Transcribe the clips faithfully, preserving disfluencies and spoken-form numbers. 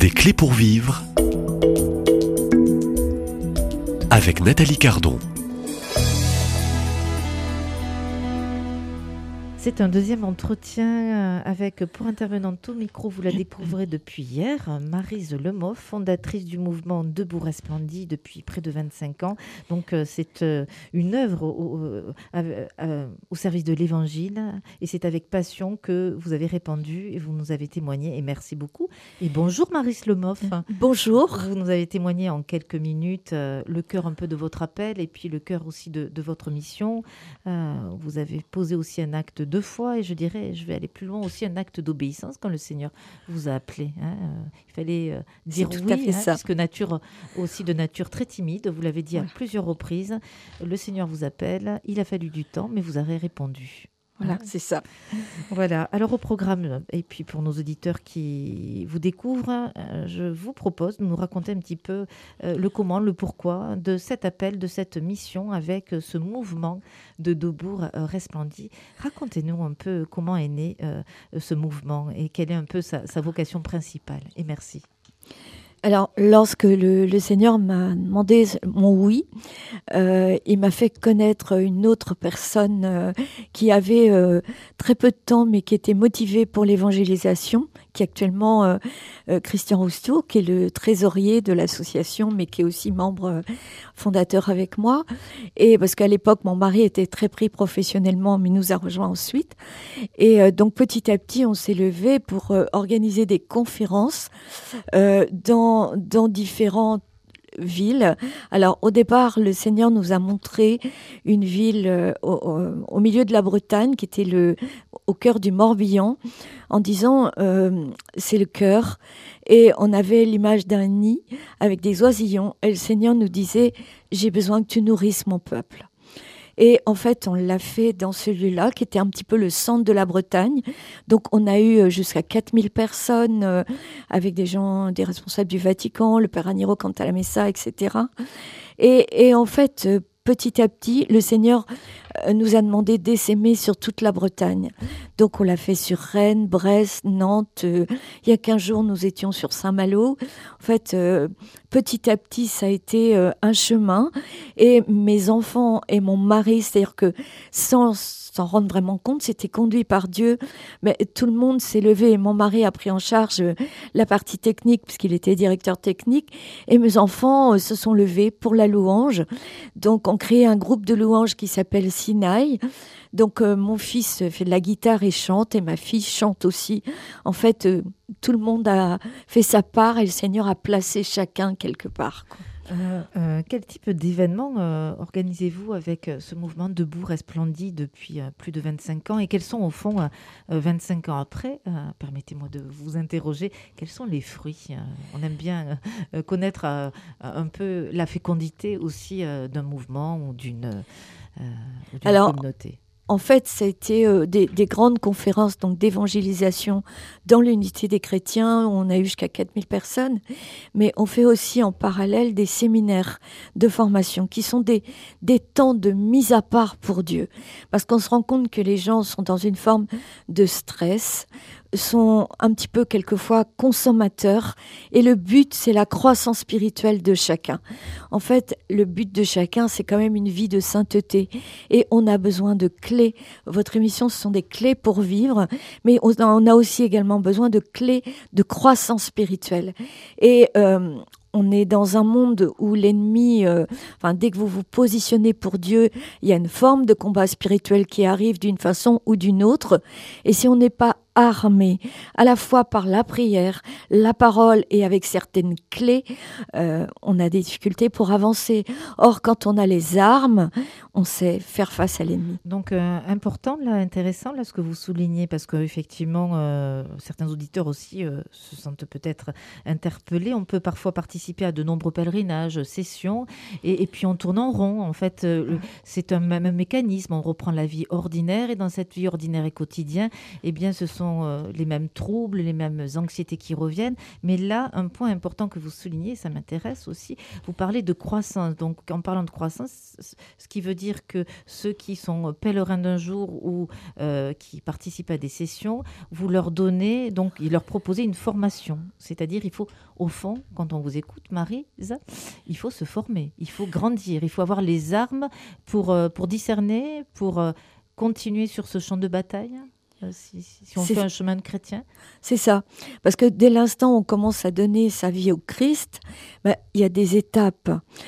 Des clés pour vivre avec Nathalie Cardon. C'est un deuxième entretien avec, pour intervenante au micro, vous la découvrez depuis hier, Maryse Lemoffe, fondatrice du mouvement Debout Resplendit depuis près de vingt-cinq ans. Donc c'est une œuvre au, au, au service de l'Évangile et c'est avec passion que vous avez répandu et vous nous avez témoigné et merci beaucoup. Et bonjour Maryse Lemoffe. Bonjour. Vous nous avez témoigné en quelques minutes euh, le cœur un peu de votre appel et puis le cœur aussi de, de votre mission. Euh, vous avez posé aussi un acte de deux fois, et je dirais, je vais aller plus loin, aussi un acte d'obéissance quand le Seigneur vous a appelé. Hein. Euh, il fallait euh, dire tout oui, à fait hein, ça. puisque nature, aussi de nature très timide, vous l'avez dit ouais. à plusieurs reprises, le Seigneur vous appelle, il a fallu du temps, mais vous avez répondu. Voilà, c'est ça. Voilà. Alors au programme, et puis pour nos auditeurs qui vous découvrent, euh, je vous propose de nous raconter un petit peu euh, le comment, le pourquoi de cet appel, de cette mission avec euh, ce mouvement de Debout euh, Resplendit. Racontez-nous un peu comment est né euh, ce mouvement et quelle est un peu sa, sa vocation principale. Et merci. Alors, lorsque le, le Seigneur m'a demandé mon oui, euh, il m'a fait connaître une autre personne euh, qui avait euh, très peu de temps, mais qui était motivée pour l'évangélisation, qui est actuellement euh, euh, Christian Rousteau, qui est le trésorier de l'association, mais qui est aussi membre euh, fondateur avec moi. Et parce qu'à l'époque, mon mari était très pris professionnellement, mais nous a rejoint ensuite. Et euh, donc, petit à petit, on s'est levé pour euh, organiser des conférences euh, dans dans différentes villes. Alors, au départ, le Seigneur nous a montré une ville euh, au, au milieu de la Bretagne, qui était le, au cœur du Morbihan, en disant euh, c'est le cœur. Et on avait l'image d'un nid avec des oisillons. Et le Seigneur nous disait j'ai besoin que tu nourrisses mon peuple. Et en fait, on l'a fait dans celui-là, qui était un petit peu le centre de la Bretagne. Donc, on a eu jusqu'à quatre mille personnes, euh, avec des gens, des responsables du Vatican, le Père Aniro Cantalamessa, et cetera. Et, et en fait, euh, petit à petit, le Seigneur euh, nous a demandé d'essaimer sur toute la Bretagne. Donc, on l'a fait sur Rennes, Brest, Nantes. Euh, il y a quinze jours, nous étions sur Saint-Malo. En fait, euh, petit à petit, ça a été euh, un chemin. Et mes enfants et mon mari, c'est-à-dire que sans s'en rendre vraiment compte, c'était conduit par Dieu. Mais tout le monde s'est levé et mon mari a pris en charge la partie technique puisqu'il était directeur technique. Et mes enfants euh, se sont levés pour la louange. Donc, on crée un groupe de louanges qui s'appelle Sinaï. Donc, euh, mon fils fait de la guitare et chante, et ma fille chante aussi. En fait, euh, tout le monde a fait sa part et le Seigneur a placé chacun quelque part, quoi. Euh, euh, quel type d'événement euh, organisez-vous avec euh, ce mouvement Debout Resplendit depuis euh, plus de vingt-cinq ans et quels sont au fond, euh, vingt-cinq ans après, euh, permettez-moi de vous interroger, quels sont les fruits euh, On aime bien euh, connaître euh, un peu la fécondité aussi euh, d'un mouvement ou d'une, euh, ou d'une Alors, communauté. En fait, ça a été euh, des, des grandes conférences donc d'évangélisation dans l'unité des chrétiens. Où on a eu jusqu'à quatre mille personnes. Mais on fait aussi en parallèle des séminaires de formation qui sont des, des temps de mise à part pour Dieu. Parce qu'on se rend compte que les gens sont dans une forme de stress, sont un petit peu quelquefois consommateurs. Et le but, c'est la croissance spirituelle de chacun. En fait, le but de chacun, c'est quand même une vie de sainteté. Et on a besoin de clés. Votre émission, ce sont des clés pour vivre. Mais on a aussi également besoin de clés de croissance spirituelle. Et euh, on est dans un monde où l'ennemi, euh, enfin, dès que vous vous positionnez pour Dieu, il y a une forme de combat spirituel qui arrive d'une façon ou d'une autre. Et si on n'est pas armé à la fois par la prière, la parole et avec certaines clés, euh, on a des difficultés pour avancer. Or, quand on a les armes, on sait faire face à l'ennemi. Donc, euh, important, là, intéressant, là, ce que vous soulignez, parce qu'effectivement, euh, certains auditeurs aussi euh, se sentent peut-être interpellés. On peut parfois participer à de nombreux pèlerinages, sessions, et, et puis on tourne en rond. En fait, euh, c'est un même mécanisme. On reprend la vie ordinaire, et dans cette vie ordinaire et quotidienne, eh bien, ce sont sont euh, les mêmes troubles, les mêmes anxiétés qui reviennent. Mais là, un point important que vous soulignez, ça m'intéresse aussi, vous parlez de croissance. Donc, en parlant de croissance, ce qui veut dire que ceux qui sont pèlerins d'un jour ou euh, qui participent à des sessions, vous leur donnez, donc, ils leur proposez une formation. C'est-à-dire, il faut, au fond, quand on vous écoute, Maryse, il faut se former, il faut grandir, il faut avoir les armes pour, euh, pour discerner, pour euh, continuer sur ce champ de bataille. Si, si, si on c'est, fait un chemin de chrétien. C'est ça. Parce que dès l'instant où on commence à donner sa vie au Christ, ben, il y a des étapes.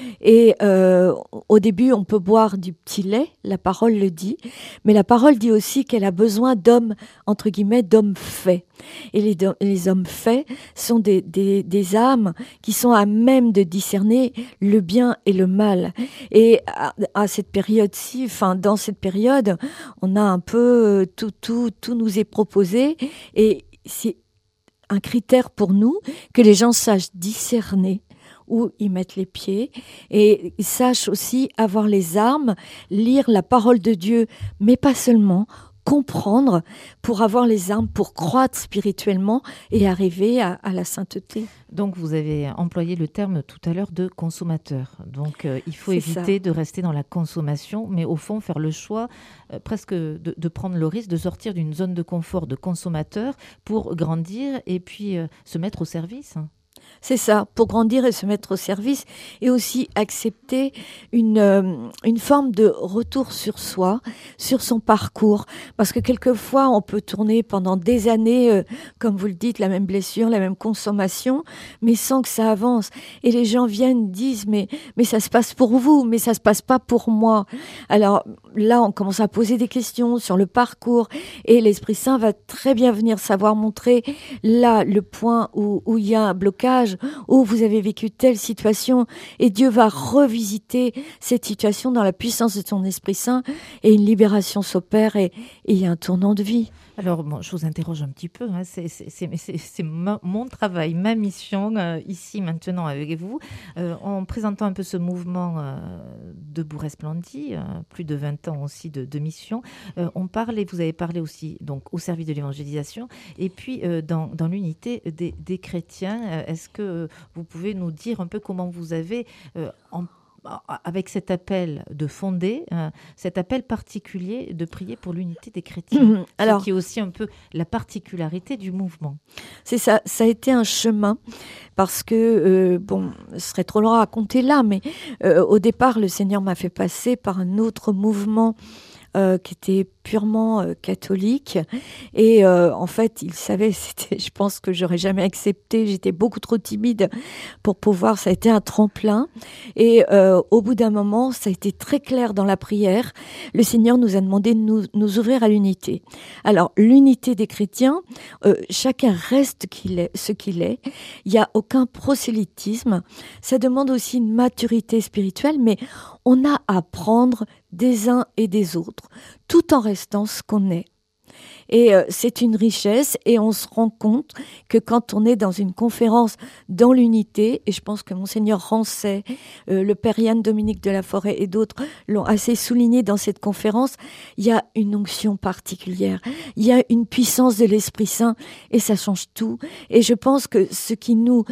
Et euh, au début, on peut boire du petit lait, la parole le dit, mais la parole dit aussi qu'elle a besoin d'hommes, entre guillemets, d'hommes faits. Et les, les hommes faits sont des, des, des âmes qui sont à même de discerner le bien et le mal. Et à, à cette période-ci, enfin, dans cette période, on a un peu tout, tout, tout nous est proposé. Et c'est un critère pour nous que les gens sachent discerner où ils mettent les pieds et ils sachent aussi avoir les armes, lire la parole de Dieu, mais pas seulement, comprendre pour avoir les armes pour croître spirituellement et arriver à, à la sainteté. Donc vous avez employé le terme tout à l'heure de consommateur. Donc euh, il faut C'est éviter ça. de rester dans la consommation, mais au fond faire le choix euh, presque de, de prendre le risque de sortir d'une zone de confort de consommateur pour grandir et puis euh, se mettre au service. C'est ça, pour grandir et se mettre au service et aussi accepter une, euh, une forme de retour sur soi, sur son parcours. Parce que quelquefois, on peut tourner pendant des années, euh, comme vous le dites, la même blessure, la même consommation, mais sans que ça avance. Et les gens viennent, disent, mais, mais ça se passe pour vous, mais ça se passe pas pour moi. Alors là, on commence à poser des questions sur le parcours et l'Esprit Saint va très bien venir savoir montrer là le point où, où il y a un blocage, où vous avez vécu telle situation et Dieu va revisiter cette situation dans la puissance de son Esprit Saint et une libération s'opère et il y a un tournant de vie. Alors, bon, je vous interroge un petit peu, hein. c'est, c'est, c'est, c'est, c'est ma, mon travail, ma mission, euh, ici, maintenant, avec vous, euh, en présentant un peu ce mouvement euh, Debout Resplendit, euh, plus de vingt ans aussi de, de mission. Euh, on parle, et vous avez parlé aussi donc, au service de l'évangélisation, et puis euh, dans, dans l'unité des, des chrétiens. Euh, est-ce que vous pouvez nous dire un peu comment vous avez, euh, en avec cet appel de fonder, euh, cet appel particulier de prier pour l'unité des chrétiens, mmh, alors, ce qui est aussi un peu la particularité du mouvement. C'est ça, ça a été un chemin, parce que, euh, bon, ce serait trop long à raconter là, mais euh, au départ, le Seigneur m'a fait passer par un autre mouvement Euh, qui était purement euh, catholique et euh, en fait il savait, c'était, je pense que j'aurais jamais accepté, j'étais beaucoup trop timide pour pouvoir, ça a été un tremplin et euh, au bout d'un moment ça a été très clair dans la prière, le Seigneur nous a demandé de nous, nous ouvrir à l'unité. Alors l'unité des chrétiens, euh, chacun reste qu'il est, ce qu'il est, il n'y a aucun prosélytisme, ça demande aussi une maturité spirituelle, mais on a à apprendre des uns et des autres, tout en restant ce qu'on est. Et euh, c'est une richesse et on se rend compte que quand on est dans une conférence dans l'unité, et je pense que Monseigneur Rancet, euh, le Père Yann Dominique de la Forêt et d'autres l'ont assez souligné dans cette conférence, il y a une onction particulière, il y a une puissance de l'Esprit Saint et ça change tout. Et je pense que ce qui nous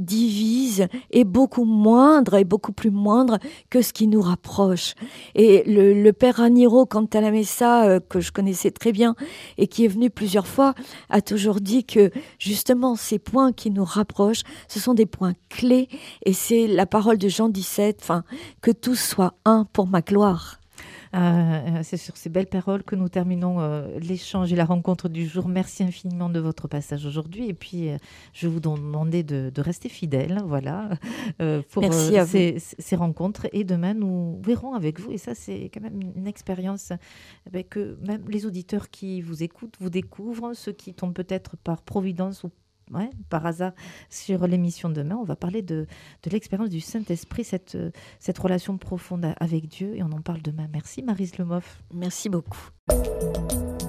divise est beaucoup moindre et beaucoup plus moindre que ce qui nous rapproche. Et le, le Père Raniero, quand à la Messa, euh, que je connaissais très bien, et qui est venu plusieurs fois, a toujours dit que justement ces points qui nous rapprochent, ce sont des points clés et c'est la parole de Jean dix-sept, enfin, que tous soient un pour ma gloire. Euh, c'est sur ces belles paroles que nous terminons euh, l'échange et la rencontre du jour. Merci infiniment de votre passage aujourd'hui. Et puis, euh, je vais vous demander de, de rester fidèle, voilà, euh, pour Merci euh, à ces, vous. ces rencontres. Et demain, nous verrons avec vous. Et ça, c'est quand même une expérience eh bien, que même les auditeurs qui vous écoutent vous découvrent, ceux qui tombent peut-être par providence ou Ouais, par hasard, sur l'émission demain, on va parler de, de l'expérience du Saint-Esprit, cette, cette relation profonde avec Dieu, et on en parle demain. Merci Maryse Le Moff. Merci beaucoup.